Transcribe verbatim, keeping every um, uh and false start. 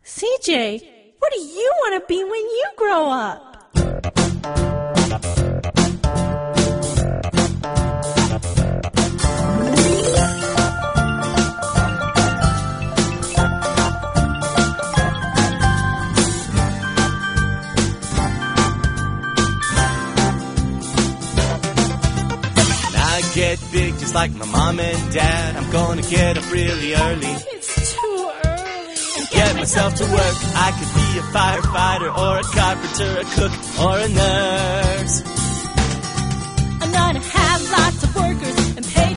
C J, what do you want to be when you grow up? Get big just like my mom and dad. I'm gonna get up really early. It's too early. And get myself to work. I could be a firefighter or a carpenter, a cook or a nurse. I'm gonna have lots of workers